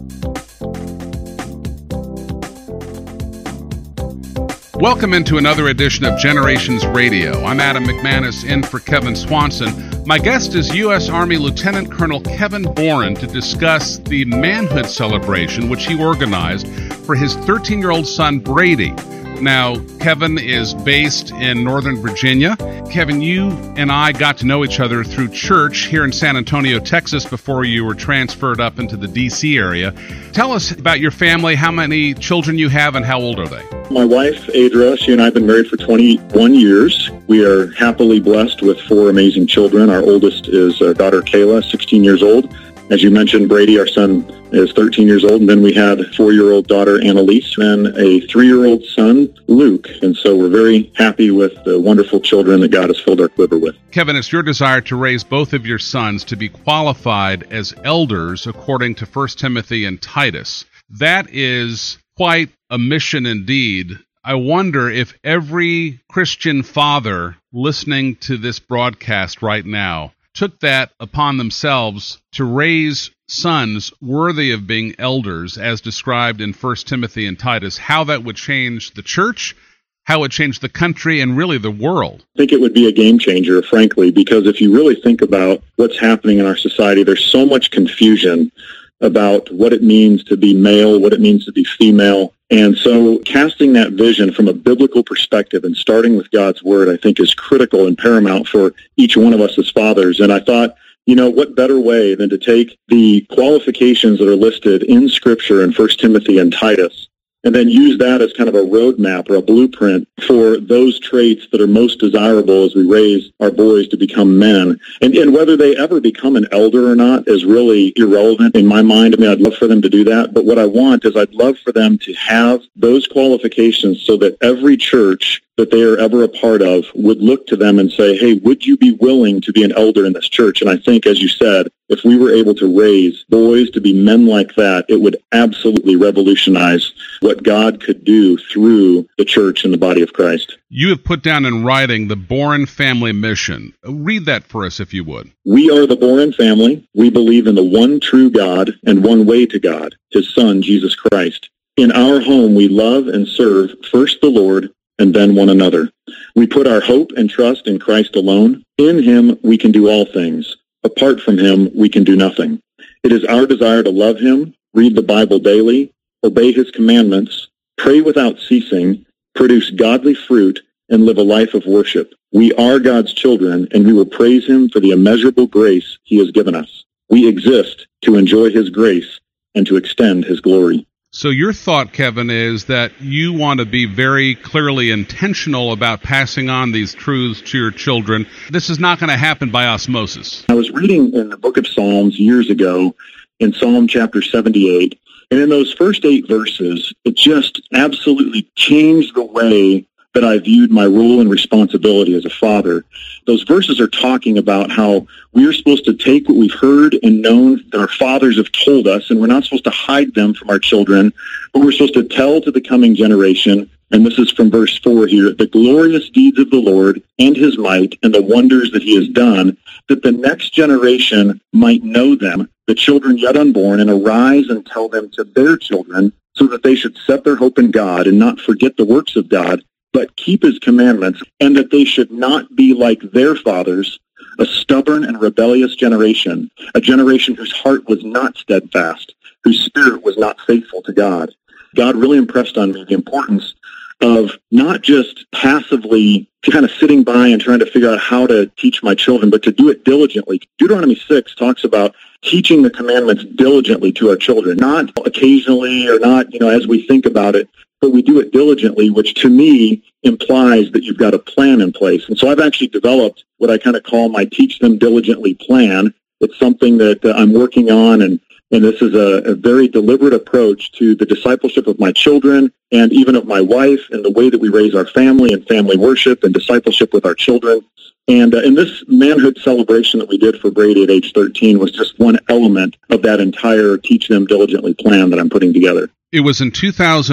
Welcome into another edition of Generations Radio. I'm Adam McManus in for Kevin Swanson. My guest is U.S. Army Lieutenant Colonel Kevin Boren to discuss the manhood celebration which he organized for his 13-year-old son Brady. Now, Kevin is based in Northern Virginia. Kevin, you and I got to know each other through church here in San Antonio, Texas, before you were transferred up into the D.C. area. Tell us about your family, how many children you have, and how old are they? My wife, Adra, she and I have been married for 21 years. We are happily blessed with 4 amazing children. Our oldest is daughter Kayla, 16 years old. As you mentioned, Brady, our son, is 13 years old. And then we had a 4-year-old daughter, Annalise, and a 3-year-old son, Luke. And so we're very happy with the wonderful children that God has filled our quiver with. Kevin, it's your desire to raise both of your sons to be qualified as elders according to 1 Timothy and Titus. That is quite a mission indeed. I wonder if every Christian father listening to this broadcast right now took that upon themselves to raise sons worthy of being elders, as described in 1 Timothy and Titus, how that would change the church, how it would change the country, and really the world. I think it would be a game changer, frankly, because if you really think about what's happening in our society, there's so much confusion about what it means to be male, what it means to be female. And so casting that vision from a biblical perspective and starting with God's Word, I think, is critical and paramount for each one of us as fathers. And I thought, what better way than to take the qualifications that are listed in Scripture in 1 Timothy and Titus, and then use that as kind of a roadmap or a blueprint for those traits that are most desirable as we raise our boys to become men. And whether they ever become an elder or not is really irrelevant in my mind. I mean, I'd love for them to do that. But what I want is I'd love for them to have those qualifications so that every church that they are ever a part of would look to them and say, hey, would you be willing to be an elder in this church? And I think, as you said, if we were able to raise boys to be men like that, it would absolutely revolutionize what God could do through the church and the body of Christ. You have put down in writing the Boren family mission. Read that for us, if you would. We are the Boren family. We believe in the one true God and one way to God, His Son, Jesus Christ. In our home, we love and serve first the Lord and then one another. We put our hope and trust in Christ alone. In Him, we can do all things. Apart from Him, we can do nothing. It is our desire to love Him, read the Bible daily, obey His commandments, pray without ceasing, produce godly fruit, and live a life of worship. We are God's children, and we will praise Him for the immeasurable grace He has given us. We exist to enjoy His grace and to extend His glory. So your thought, Kevin, is that you want to be very clearly intentional about passing on these truths to your children. This is not going to happen by osmosis. I was reading in the book of Psalms years ago, in Psalm chapter 78, and in those first 8 verses, it just absolutely changed the way that I viewed my role and responsibility as a father. Those verses are talking about how we are supposed to take what we've heard and known that our fathers have told us, and we're not supposed to hide them from our children, but we're supposed to tell to the coming generation, and this is from verse 4 here, the glorious deeds of the Lord and His might and the wonders that He has done, that the next generation might know them, the children yet unborn, and arise and tell them to their children, so that they should set their hope in God and not forget the works of God, but keep His commandments, and that they should not be like their fathers, a stubborn and rebellious generation, a generation whose heart was not steadfast, whose spirit was not faithful to God. God really impressed on me the importance of not just passively kind of sitting by and trying to figure out how to teach my children, but to do it diligently. Deuteronomy 6 talks about teaching the commandments diligently to our children, not occasionally or not, as we think about it, but we do it diligently, which to me implies that you've got a plan in place. And so I've actually developed what I kind of call my Teach Them Diligently plan. It's something that I'm working on, and this is a very deliberate approach to the discipleship of my children and even of my wife and the way that we raise our family and family worship and discipleship with our children. And in this manhood celebration that we did for Brady at age 13 was just one element of that entire Teach Them Diligently plan that I'm putting together. It was in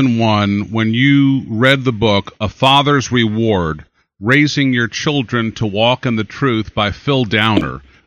2001 when you read the book, A Father's Reward, Raising Your Children to Walk in the Truth by Phil Downer.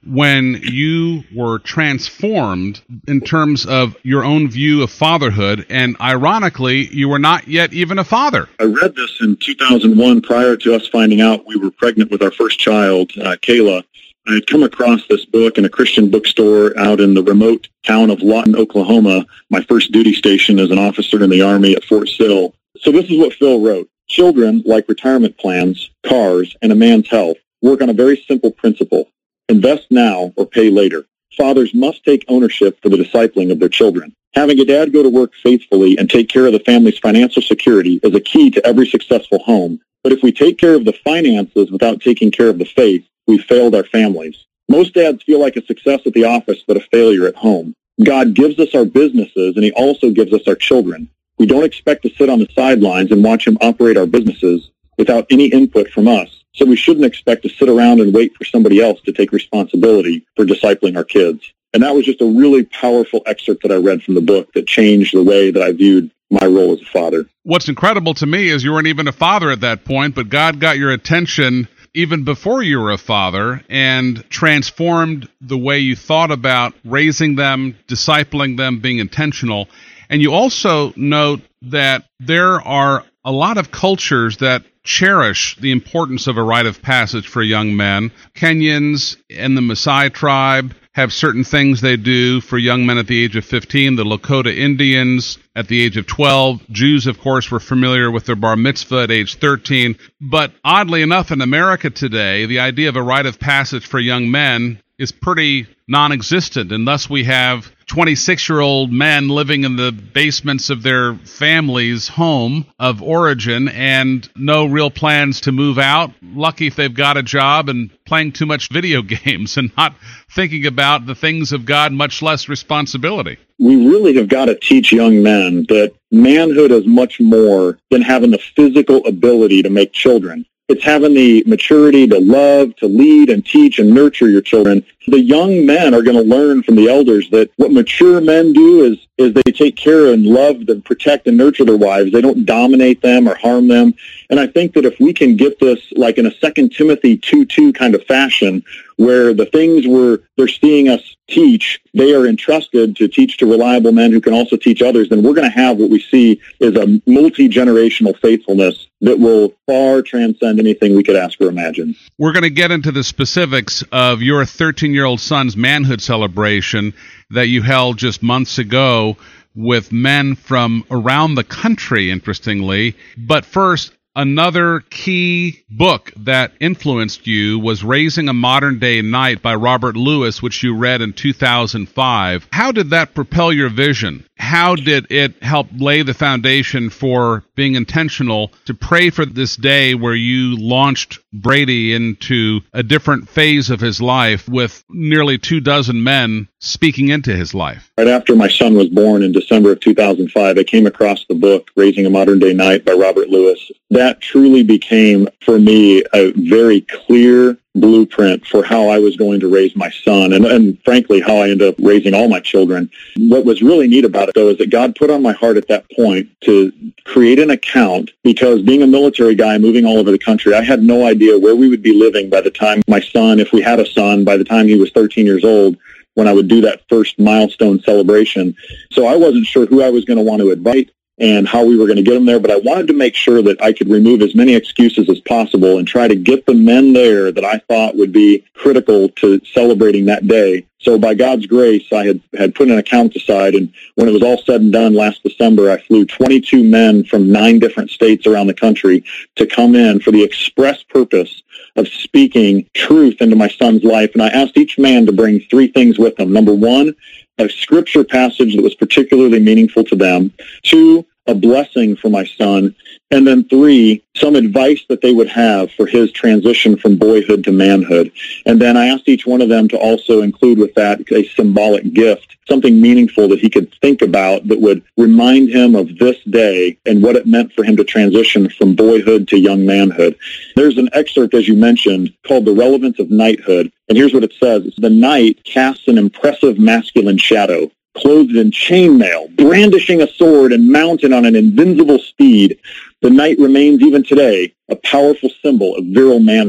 when you were transformed in terms of your own view of fatherhood, and ironically, you were not yet even a father. I read this in 2001 prior to us finding out we were pregnant with our first child, Kayla. I had come across this book in a Christian bookstore out in the remote town of Lawton, Oklahoma, my first duty station as an officer in the Army at Fort Sill. So this is what Phil wrote. Children, like retirement plans, cars, and a man's health, work on a very simple principle. Invest now or pay later. Fathers must take ownership for the discipling of their children. Having a dad go to work faithfully and take care of the family's financial security is a key to every successful home. But if we take care of the finances without taking care of the faith, we've failed our families. Most dads feel like a success at the office, but a failure at home. God gives us our businesses, and he also gives us our children. We don't expect to sit on the sidelines and watch him operate our businesses without any input from us. So we shouldn't expect to sit around and wait for somebody else to take responsibility for discipling our kids. And that was just a really powerful excerpt that I read from the book that changed the way that I viewed my role as a father. What's incredible to me is you weren't even a father at that point, but God got your attention even before you were a father and transformed the way you thought about raising them, discipling them, being intentional. And you also note that there are a lot of cultures that cherish the importance of a rite of passage for young men. Kenyans and the Maasai tribe have certain things they do for young men at the age of 15. The Lakota Indians at the age of 12. Jews, of course, were familiar with their bar mitzvah at age 13. But oddly enough, in America today, the idea of a rite of passage for young men is pretty non-existent, and thus we have 26-year-old men living in the basements of their family's home of origin and no real plans to move out. Lucky if they've got a job and playing too much video games and not thinking about the things of God, much less responsibility. We really have got to teach young men that manhood is much more than having the physical ability to make children. It's having the maturity to love, to lead, and teach and nurture your children. The young men are going to learn from the elders that what mature men do is they take care and love and protect and nurture their wives. They don't dominate them or harm them. And I think that if we can get this like in a 2 Timothy 2:2 kind of fashion, where the things they're seeing us teach, they are entrusted to teach to reliable men who can also teach others, then we're going to have what we see is a multi-generational faithfulness that will far transcend anything we could ask or imagine. We're going to get into the specifics of your 13-year-old son's manhood celebration that you held just months ago with men from around the country, interestingly. But first, another key book that influenced you was Raising a Modern Day Knight by Robert Lewis, which you read in 2005. How did that propel your vision? How did it help lay the foundation for being intentional to pray for this day where you launched Brady into a different phase of his life with nearly 24 men speaking into his life? Right after my son was born in December of 2005, I came across the book Raising a Modern Day Knight by Robert Lewis. That truly became, for me, a very clear blueprint for how I was going to raise my son and frankly, how I ended up raising all my children. What was really neat about it, though, is that God put on my heart at that point to create an account, because being a military guy moving all over the country, I had no idea where we would be living by the time my son, if we had a son, by the time he was 13 years old, when I would do that first milestone celebration. So I wasn't sure who I was going to want to invite and how we were going to get them there, but I wanted to make sure that I could remove as many excuses as possible and try to get the men there that I thought would be critical to celebrating that day. So by God's grace, I had put an account aside, and when it was all said and done last December, I flew 22 men from 9 different states around the country to come in for the express purpose of speaking truth into my son's life. And I asked each man to bring 3 things with them. Number 1, a scripture passage that was particularly meaningful to them. 2, a blessing for my son. And then 3, some advice that they would have for his transition from boyhood to manhood. And then I asked each one of them to also include with that a symbolic gift, something meaningful that he could think about that would remind him of this day and what it meant for him to transition from boyhood to young manhood. There's an excerpt, as you mentioned, called The Relevance of Knighthood. And here's what it says. The knight casts an impressive masculine shadow, clothed in chainmail, brandishing a sword and mounted on an invincible steed. The knight remains even today a powerful symbol of virile manhood.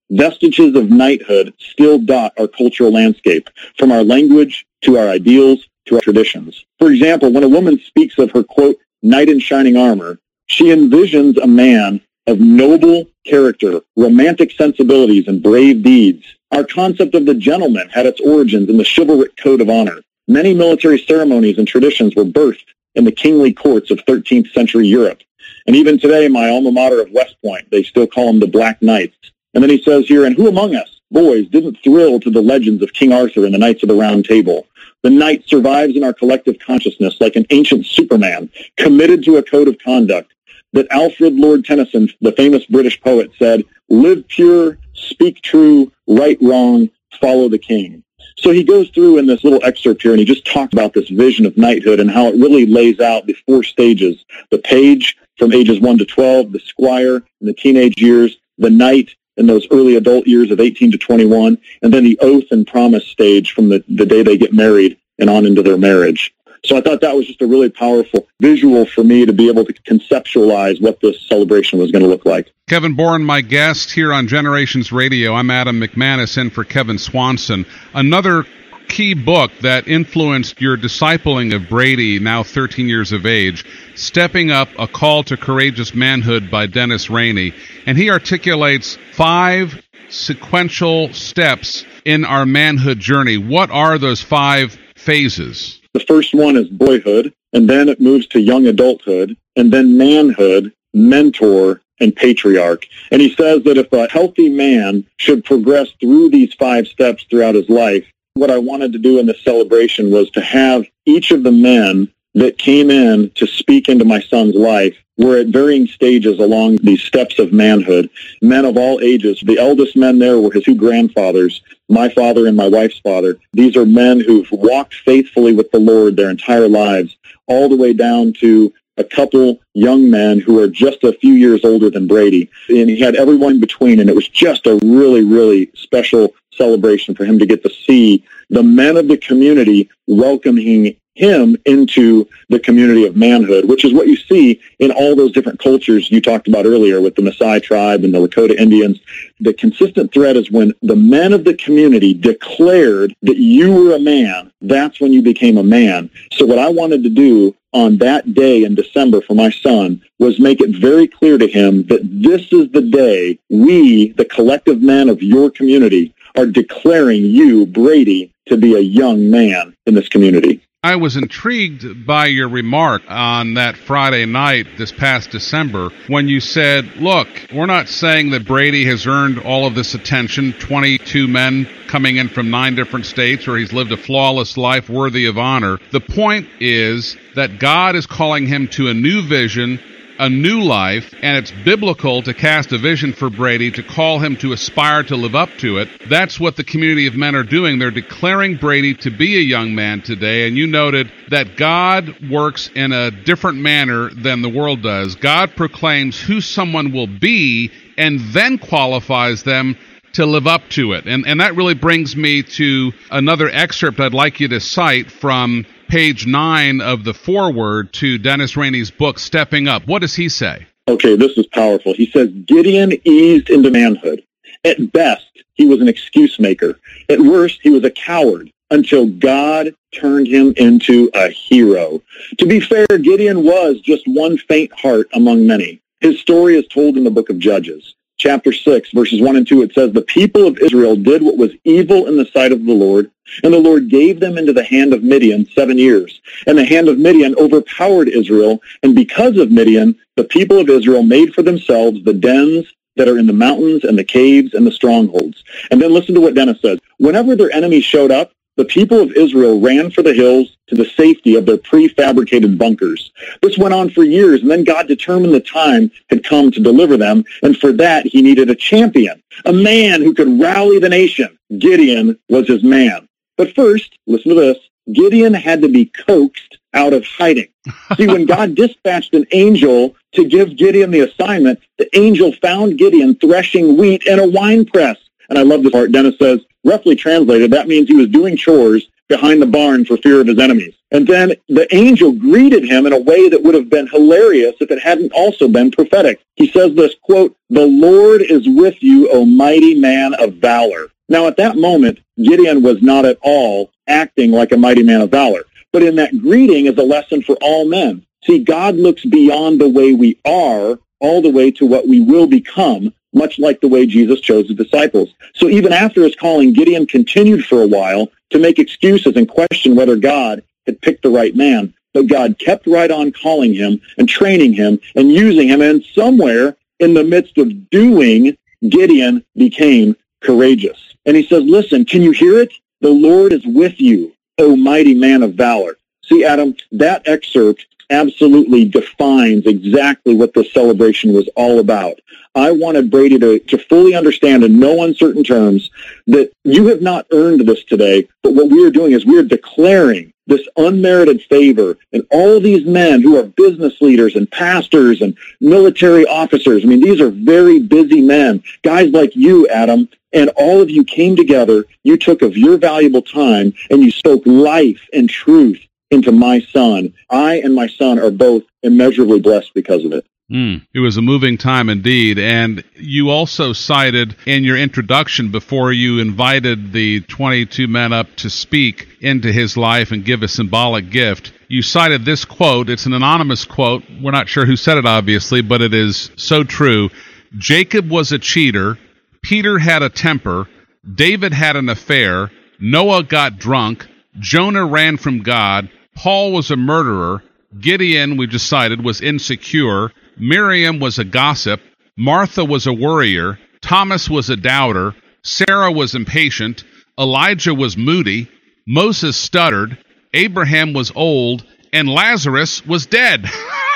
Vestiges of knighthood still dot our cultural landscape, from our language to our ideals to our traditions. For example, when a woman speaks of her, quote, knight in shining armor, she envisions a man of noble character, romantic sensibilities, and brave deeds. Our concept of the gentleman had its origins in the chivalric code of honor. Many military ceremonies and traditions were birthed in the kingly courts of 13th century Europe. And even today, my alma mater of West Point, they still call them the Black Knights. And then he says here, and who among us, boys, didn't thrill to the legends of King Arthur and the Knights of the Round Table? The knight survives in our collective consciousness like an ancient Superman, committed to a code of conduct that Alfred Lord Tennyson, the famous British poet, said, live pure, speak true, right wrong, follow the king. So he goes through in this little excerpt here, and he just talked about this vision of knighthood and how it really lays out the 4 stages: the page from ages 1 to 12, the squire in the teenage years, the knight in those early adult years of 18 to 21, and then the oath and promise stage from the day they get married and on into their marriage. So I thought that was just a really powerful visual for me to be able to conceptualize what this celebration was going to look like. Kevin Boren, my guest here on Generations Radio. I'm Adam McManus in for Kevin Swanson. Another key book that influenced your discipling of Brady, now 13 years of age, Stepping Up, A Call to Courageous Manhood by Dennis Rainey. And he articulates 5 sequential steps in our manhood journey. What are those 5 phases? The first one is boyhood, and then it moves to young adulthood, and then manhood, mentor, and patriarch. And he says that if a healthy man should progress through these 5 steps throughout his life, what I wanted to do in this celebration was to have each of the men that came in to speak into my son's life were at varying stages along these steps of manhood. Men of all ages. The eldest men there were his 2 grandfathers, my father and my wife's father. These are men who've walked faithfully with the Lord their entire lives, all the way down to a couple young men who are just a few years older than Brady. And he had everyone in between, and it was just a really, really special celebration for him to get to see the men of the community welcoming him into the community of manhood, which is what you see in all those different cultures you talked about earlier with the Maasai tribe and the Lakota Indians. The consistent thread is when the men of the community declared that you were a man, that's when you became a man. So what I wanted to do on that day in December for my son was make it very clear to him that this is the day we, the collective men of your community, are declaring you, Brady, to be a young man in this community. I was intrigued by your remark on that Friday night this past December when you said, look, we're not saying that Brady has earned all of this attention, 22 men coming in from 9 different states, or he's lived a flawless life worthy of honor. The point is that God is calling him to a new vision, a new life, and it's biblical to cast a vision for Brady, to call him to aspire to live up to it. That's what the community of men are doing. They're declaring Brady to be a young man today, and you noted that God works in a different manner than the world does. God proclaims who someone will be and then qualifies them to live up to it. And that really brings me to another excerpt I'd like you to cite from page 9 of the foreword to Dennis Rainey's book, Stepping Up. What does he say? Okay, this is powerful. He says, Gideon eased into manhood. At best, he was an excuse maker. At worst, he was a coward until God turned him into a hero. To be fair, Gideon was just one faint heart among many. His story is told in the book of Judges. Chapter 6, verses 1 and 2, it says, the people of Israel did what was evil in the sight of the Lord, and the Lord gave them into the hand of Midian 7 years. And the hand of Midian overpowered Israel, and because of Midian, the people of Israel made for themselves the dens that are in the mountains and the caves and the strongholds. And then listen to what Dennis says. Whenever their enemies showed up, the people of Israel ran for the hills to the safety of their prefabricated bunkers. This went on for years, and then God determined the time had come to deliver them, and for that he needed a champion, a man who could rally the nation. Gideon was his man. But first, listen to this, Gideon had to be coaxed out of hiding. See, when God dispatched an angel to give Gideon the assignment, the angel found Gideon threshing wheat in a wine press. And I love this part. Dennis says, roughly translated, that means he was doing chores behind the barn for fear of his enemies. And then the angel greeted him in a way that would have been hilarious if it hadn't also been prophetic. He says this, quote, "The Lord is with you, O mighty man of valor." Now, at that moment, Gideon was not at all acting like a mighty man of valor. But in that greeting is a lesson for all men. See, God looks beyond the way we are all the way to what we will become, much like the way Jesus chose the disciples. So even after his calling, Gideon continued for a while to make excuses and question whether God had picked the right man. But God kept right on calling him and training him and using him. And somewhere in the midst of doing, Gideon became courageous. And he says, listen, can you hear it? The Lord is with you, O mighty man of valor. See, Adam, that excerpt absolutely defines exactly what this celebration was all about. I wanted Brady to fully understand in no uncertain terms that you have not earned this today, but what we are doing is we are declaring this unmerited favor, and all these men who are business leaders and pastors and military officers, I mean, these are very busy men, guys like you, Adam, and all of you came together, you took of your valuable time, and you spoke life and truth into my son. I and my son are both immeasurably blessed because of it. It was a moving time indeed. And you also cited in your introduction, before you invited the 22 men up to speak into his life and give a symbolic gift, you cited this quote. It's an anonymous quote. We're not sure who said it, obviously, but it is so true. Jacob was a cheater. Peter had a temper. David had an affair. Noah got drunk. Jonah ran from God. Paul was a murderer. Gideon, we just cited, was insecure. Miriam was a gossip. Martha was a worrier. Thomas was a doubter. Sarah was impatient. Elijah was moody. Moses stuttered. Abraham was old. And Lazarus was dead.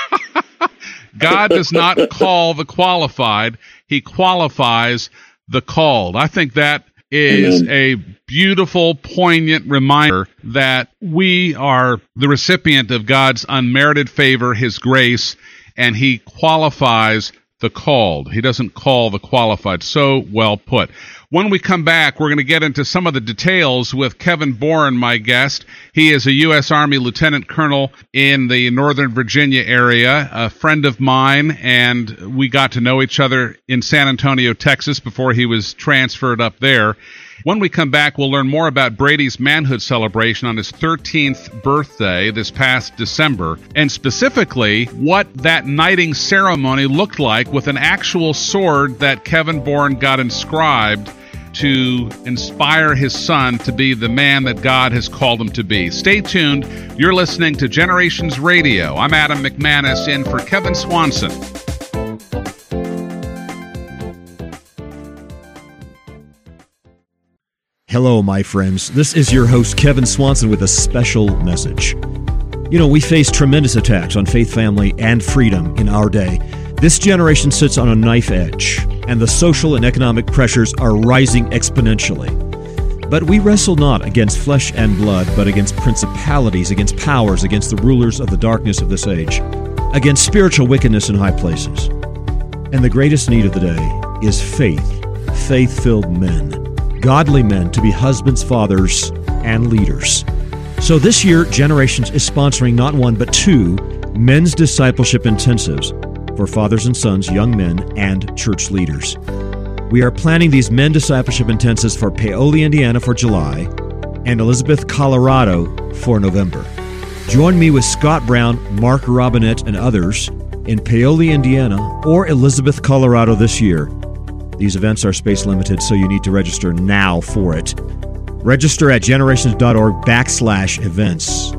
God does not call the qualified. He qualifies the called. I think that is a beautiful, poignant reminder that we are the recipient of God's unmerited favor, his grace, and he qualifies the called. He doesn't call the qualified. So well put. When we come back, we're going to get into some of the details with Kevin Boren, my guest. He is a U.S. Army Lieutenant Colonel in the Northern Virginia area, a friend of mine, and we got to know each other in San Antonio, Texas, before he was transferred up there. When we come back, we'll learn more about Brady's manhood celebration on his 13th birthday this past December, and specifically what that knighting ceremony looked like with an actual sword that Kevin Boren got inscribed to inspire his son to be the man that God has called him to be. Stay tuned. You're listening to Generations Radio. I'm Adam McManus in for Kevin Swanson. Hello, my friends. This is your host, Kevin Swanson, with a special message. You know, we face tremendous attacks on faith, family, and freedom in our day. This generation sits on a knife edge, and the social and economic pressures are rising exponentially. But we wrestle not against flesh and blood, but against principalities, against powers, against the rulers of the darkness of this age, against spiritual wickedness in high places. And the greatest need of the day is faith, faith-filled men. Godly men to be husbands, fathers, and leaders. So this year, Generations is sponsoring not one, but two men's discipleship intensives for fathers and sons, young men, and church leaders. We are planning these men discipleship intensives for Paoli, Indiana for July, and Elizabeth, Colorado for November. Join me with Scott Brown, Mark Robinette, and others in Paoli, Indiana, or Elizabeth, Colorado this year. These events are space limited, so you need to register now for it. Register at generations.org/events.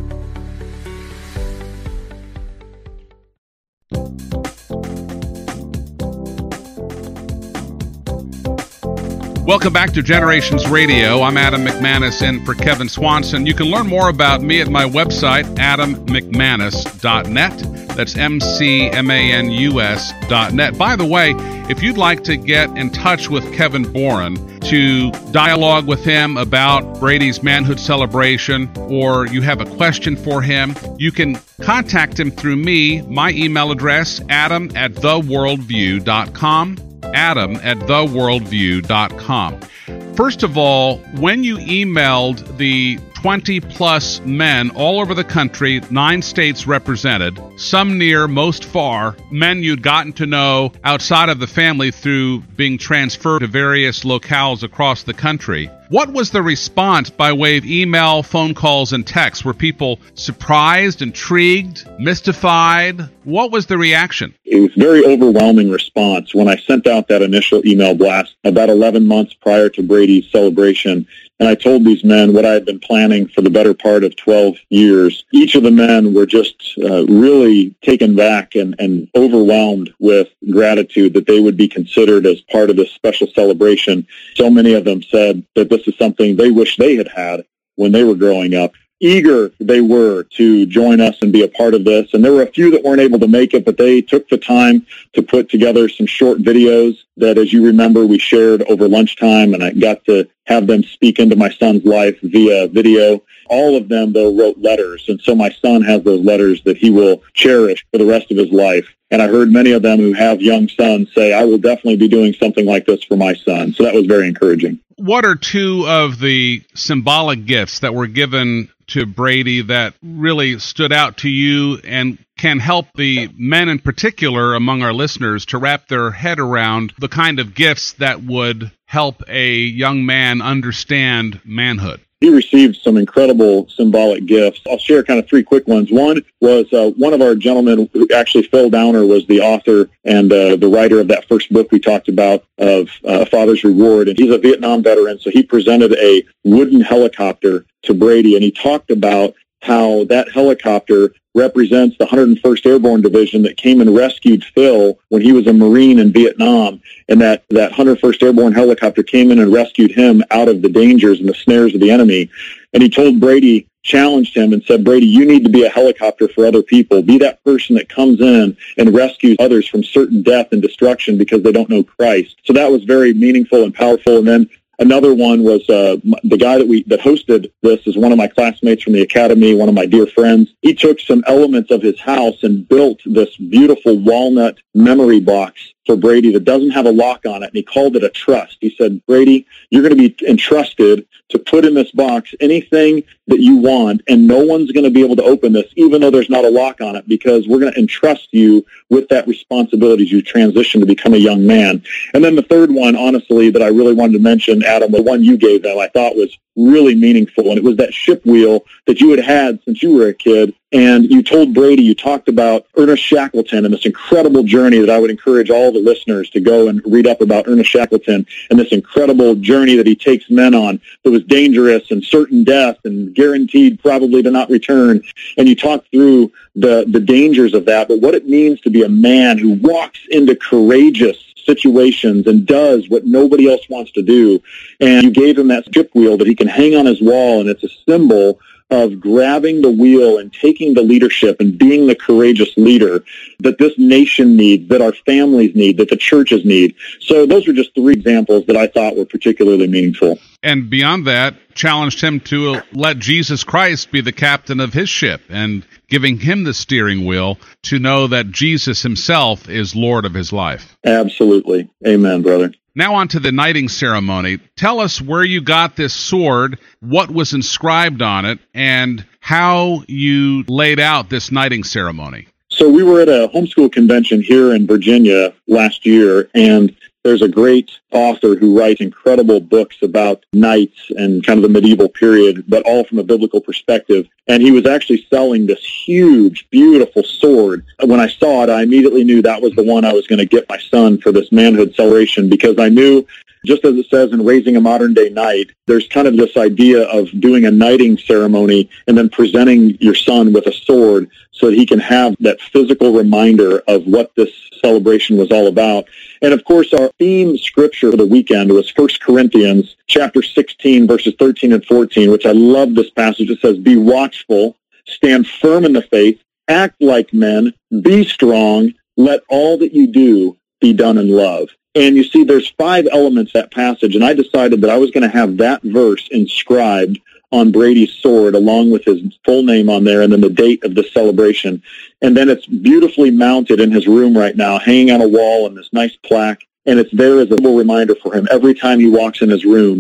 Welcome back to Generations Radio. I'm Adam McManus in for Kevin Swanson. You can learn more about me at my website, adammcmanus.net. That's MCMANUS.net. By the way, if you'd like to get in touch with Kevin Boren to dialogue with him about Brady's manhood celebration, or you have a question for him, you can contact him through me. My email address, adam@theworldview.com. adam@theworldview.com. First of all, when you emailed the 20-plus men all over the country, 9 states represented, some near, most far, men you'd gotten to know outside of the family through being transferred to various locales across the country. What was the response by way of email, phone calls, and texts? Were people surprised, intrigued, mystified? What was the reaction? It was a very overwhelming response. When I sent out that initial email blast about 11 months prior to Brady's celebration, and I told these men what I had been planning for the better part of 12 years, each of the men were just really taken back and overwhelmed with gratitude that they would be considered as part of this special celebration. So many of them said that this is something they wish they had had when they were growing up. Eager they were to join us and be a part of this. And there were a few that weren't able to make it, but they took the time to put together some short videos that, as you remember, we shared over lunchtime, and I got to have them speak into my son's life via video. All of them, though, wrote letters, and so my son has those letters that he will cherish for the rest of his life. And I heard many of them who have young sons say, I will definitely be doing something like this for my son. So that was very encouraging. What are 2 of the symbolic gifts that were given to Brady that really stood out to you and can help the men in particular among our listeners to wrap their head around the kind of gifts that would help a young man understand manhood? He received some incredible symbolic gifts. I'll share kind of 3 quick ones. One was one of our gentlemen, who actually Phil Downer was the author and the writer of that first book we talked about of A Father's Reward. And he's a Vietnam veteran, so he presented a wooden helicopter to Brady, and he talked about how that helicopter represents the 101st Airborne Division that came and rescued Phil when he was a Marine in Vietnam, and that 101st Airborne helicopter came in and rescued him out of the dangers and the snares of the enemy. And he told Brady, challenged him and said, Brady, you need to be a helicopter for other people. Be that person that comes in and rescues others from certain death and destruction because they don't know Christ. So that was very meaningful and powerful. And then another one was the guy that hosted this is one of my classmates from the academy, one of my dear friends. He took some elements of his house and built this beautiful walnut memory box for Brady that doesn't have a lock on it, and he called it a trust. He said, Brady, you're going to be entrusted to put in this box anything that you want, and no one's going to be able to open this, even though there's not a lock on it, because we're going to entrust you with that responsibility as you transition to become a young man. And then the third one, honestly, that I really wanted to mention, Adam, the one you gave them, I thought was really meaningful, and it was that ship wheel that you had since you were a kid. And you told Brady, you talked about Ernest Shackleton and this incredible journey that I would encourage all the listeners to go and read up about Ernest Shackleton and this incredible journey that he takes men on that was dangerous and certain death and guaranteed probably to not return. And you talked through the dangers of that, but what it means to be a man who walks into courageous situations and does what nobody else wants to do. And you gave him that ship wheel that he can hang on his wall, and it's a symbol of grabbing the wheel and taking the leadership and being the courageous leader that this nation needs, that our families need, that the churches need. So those were just 3 examples that I thought were particularly meaningful. And beyond that, challenged him to let Jesus Christ be the captain of his ship and giving him the steering wheel to know that Jesus himself is Lord of his life. Absolutely. Amen, brother. Now on to the knighting ceremony. Tell us where you got this sword, what was inscribed on it, and how you laid out this knighting ceremony. So we were at a homeschool convention here in Virginia last year, and there's a great author who writes incredible books about knights and kind of the medieval period, but all from a biblical perspective. And he was actually selling this huge, beautiful sword. When I saw it, I immediately knew that was the one I was going to get my son for this manhood celebration, because I knew, just as it says in Raising a Modern Day Knight, there's kind of this idea of doing a knighting ceremony and then presenting your son with a sword so that he can have that physical reminder of what this celebration was all about. And of course, our theme scripture for the weekend was 1 Corinthians chapter 16, verses 13 and 14, which I love this passage. It says, "Be watchful, stand firm in the faith, act like men, be strong, let all that you do be done in love." And you see, there's 5 elements to that passage, and I decided that I was going to have that verse inscribed on Brady's sword, along with his full name on there, and then the date of the celebration. And then it's beautifully mounted in his room right now, hanging on a wall in this nice plaque, and it's there as a little reminder for him every time he walks in his room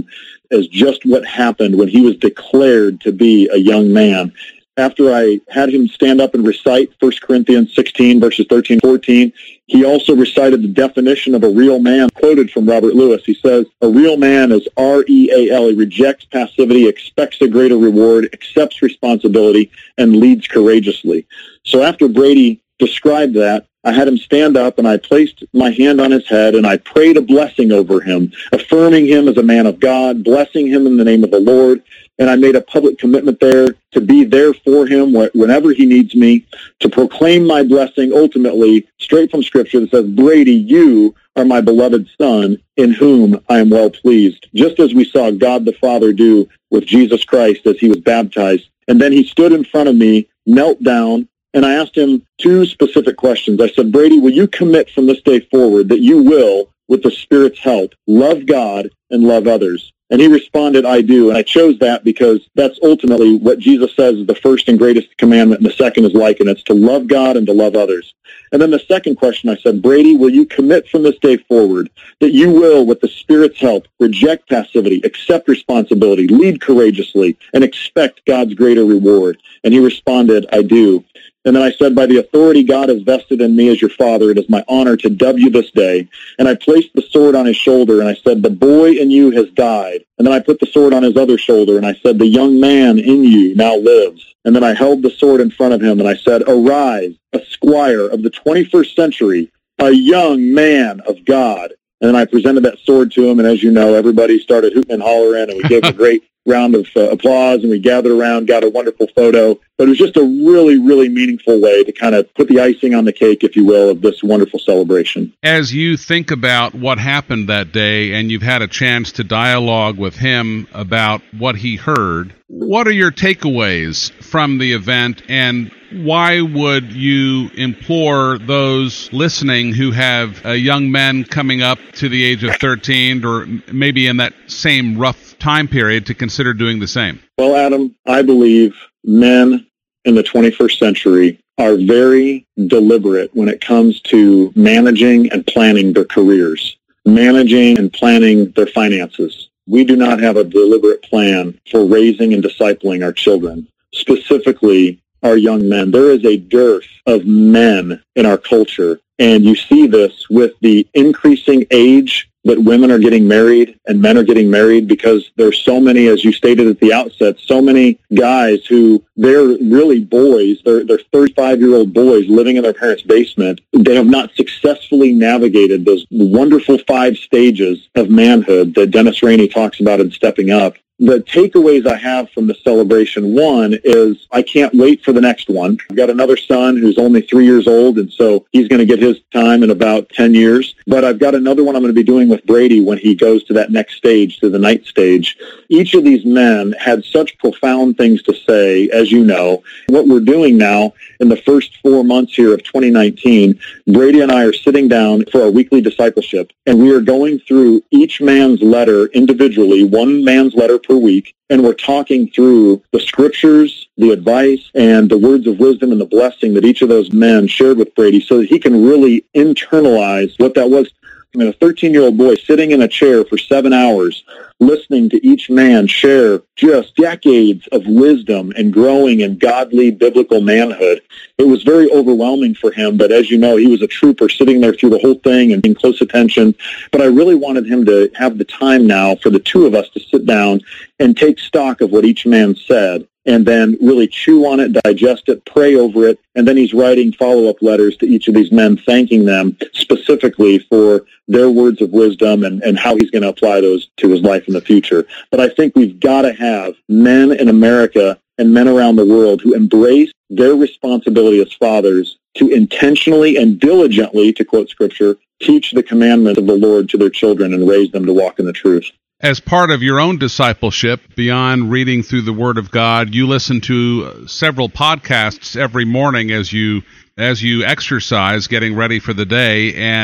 as just what happened when he was declared to be a young man. After I had him stand up and recite 1 Corinthians 16, verses 13, 14, he also recited the definition of a real man, quoted from Robert Lewis. He says, a real man is R-E-A-L. He rejects passivity, expects a greater reward, accepts responsibility, and leads courageously. So after Brady described that, I had him stand up and I placed my hand on his head and I prayed a blessing over him, affirming him as a man of God, blessing him in the name of the Lord. And I made a public commitment there to be there for him whenever he needs me, to proclaim my blessing ultimately straight from Scripture that says, Brady, you are my beloved Son in whom I am well pleased, just as we saw God the Father do with Jesus Christ as he was baptized. And then he stood in front of me, knelt down, and I asked him two specific questions. I said, Brady, will you commit from this day forward that you will, with the Spirit's help, love God and love others? And he responded, I do. And I chose that because that's ultimately what Jesus says is the first and greatest commandment, and the second is like it. It's to love God and to love others. And then the second question, I said, Brady, will you commit from this day forward that you will, with the Spirit's help, reject passivity, accept responsibility, lead courageously, and expect God's greater reward? And he responded, I do. And then I said, by the authority God has vested in me as your father, it is my honor to dub you this day. And I placed the sword on his shoulder, and I said, the boy in you has died. And then I put the sword on his other shoulder, and I said, the young man in you now lives. And then I held the sword in front of him, and I said, arise, a squire of the 21st century, a young man of God. And then I presented that sword to him, and as you know, everybody started hooting and hollering, and we gave a great round of applause, and we gathered around, got a wonderful photo. But it was just a really, really meaningful way to kind of put the icing on the cake, if you will, of this wonderful celebration. As you think about what happened that day, and you've had a chance to dialogue with him about what he heard, what are your takeaways from the event, and why would you implore those listening who have young men coming up to the age of 13, or maybe in that same rough time period, to consider doing the same? Well, Adam, I believe men in the 21st century are very deliberate when it comes to managing and planning their careers, managing and planning their finances. We do not have a deliberate plan for raising and discipling our children, specifically our young men. There is a dearth of men in our culture, and you see this with the increasing age that women are getting married and men are getting married, because there's so many, as you stated at the outset, so many guys who they're really boys. They're 35-year-old boys living in their parents' basement. They have not successfully navigated those wonderful 5 stages of manhood that Dennis Rainey talks about in Stepping Up. The takeaways I have from the celebration, one is I can't wait for the next one. I've got another son who's only 3 years old, and so he's going to get his time in about 10 years. But I've got another one I'm going to be doing with Brady when he goes to that next stage, to the night stage. Each of these men had such profound things to say, as you know. What we're doing now in the first 4 months here of 2019, Brady and I are sitting down for our weekly discipleship, and we are going through each man's letter individually, one man's letter per week, and we're talking through the scriptures, the advice, and the words of wisdom and the blessing that each of those men shared with Brady so that he can really internalize what that was. I mean, a 13-year-old boy sitting in a chair for 7 hours listening to each man share just decades of wisdom and growing in godly biblical manhood. It was very overwhelming for him, but as you know, he was a trooper sitting there through the whole thing and in close attention. But I really wanted him to have the time now for the two of us to sit down and take stock of what each man said, and then really chew on it, digest it, pray over it, and then he's writing follow-up letters to each of these men, thanking them specifically for their words of wisdom and how he's going to apply those to his life in the future. But I think we've got to have men in America and men around the world who embrace their responsibility as fathers to intentionally and diligently, to quote Scripture, teach the commandments of the Lord to their children and raise them to walk in the truth. As part of your own discipleship, beyond reading through the Word of God, you listen to several podcasts every morning as you exercise, getting ready for the day. And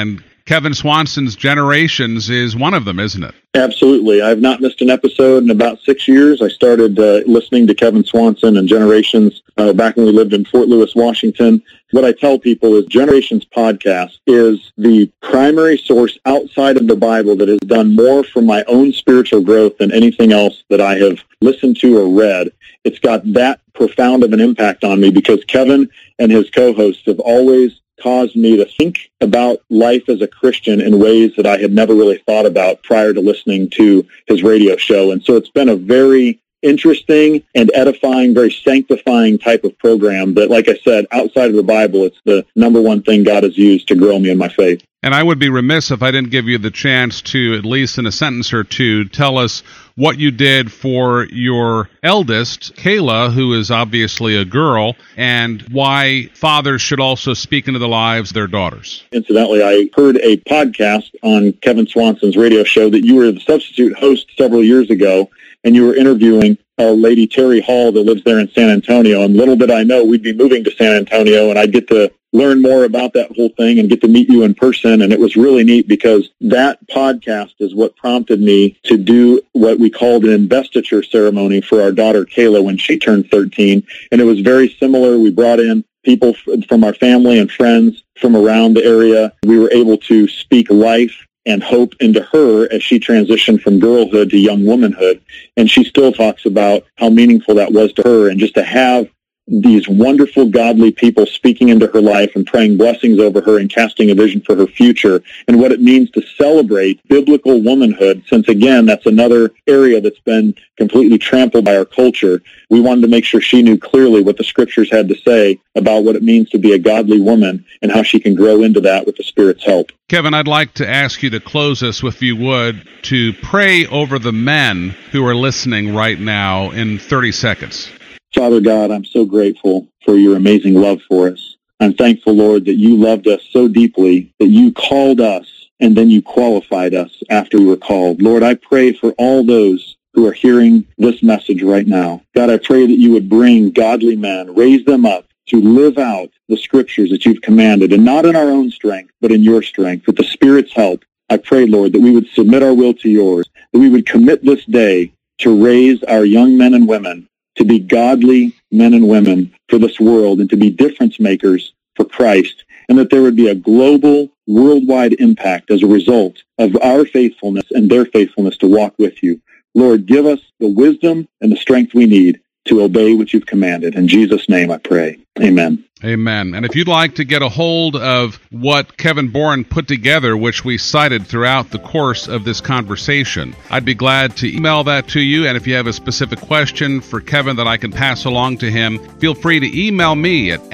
Kevin Swanson's Generations is one of them, isn't it? Absolutely. I've not missed an episode in about 6 years. I started listening to Kevin Swanson and Generations back when we lived in Fort Lewis, Washington. What I tell people is Generations podcast is the primary source outside of the Bible that has done more for my own spiritual growth than anything else that I have listened to or read. It's got that profound of an impact on me because Kevin and his co-hosts have always caused me to think about life as a Christian in ways that I had never really thought about prior to listening to his radio show. And so it's been a very interesting and edifying, very sanctifying type of program that, like I said, outside of the Bible, it's the number one thing God has used to grow me in my faith. And I would be remiss if I didn't give you the chance to, at least in a sentence or two, tell us what you did for your eldest, Kayla, who is obviously a girl, and why fathers should also speak into the lives of their daughters. Incidentally, I heard a podcast on Kevin Swanson's radio show that you were the substitute host several years ago, and you were interviewing Lady Terry Hall that lives there in San Antonio. And little did I know we'd be moving to San Antonio, and I'd get to learn more about that whole thing and get to meet you in person. And it was really neat because that podcast is what prompted me to do what we called an investiture ceremony for our daughter Kayla when she turned 13. And it was very similar. We brought in people from our family and friends from around the area. We were able to speak life and hope into her as she transitioned from girlhood to young womanhood. And she still talks about how meaningful that was to her, and just to have these wonderful, godly people speaking into her life and praying blessings over her and casting a vision for her future, and what it means to celebrate biblical womanhood, since, again, that's another area that's been completely trampled by our culture. We wanted to make sure she knew clearly what the Scriptures had to say about what it means to be a godly woman and how she can grow into that with the Spirit's help. Kevin, I'd like to ask you to close us, if you would, to pray over the men who are listening right now in 30 seconds. Father God, I'm so grateful for your amazing love for us. I'm thankful, Lord, that you loved us so deeply, that you called us, and then you qualified us after we were called. Lord, I pray for all those who are hearing this message right now. God, I pray that you would bring godly men, raise them up to live out the Scriptures that you've commanded, and not in our own strength, but in your strength. With the Spirit's help, I pray, Lord, that we would submit our will to yours, that we would commit this day to raise our young men and women to be godly men and women for this world and to be difference makers for Christ, and that there would be a global, worldwide impact as a result of our faithfulness and their faithfulness to walk with you. Lord, give us the wisdom and the strength we need to obey what you've commanded. In Jesus' name I pray. Amen. Amen. And if you'd like to get a hold of what Kevin Boren put together, which we cited throughout the course of this conversation, I'd be glad to email that to you. And if you have a specific question for Kevin that I can pass along to him, feel free to email me at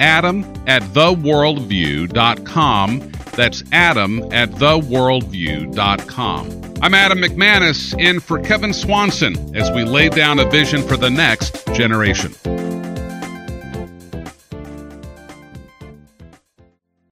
adam@theworldview.com. That's adam@theworldview.com. I'm Adam McManus, in for Kevin Swanson as we lay down a vision for the next generation.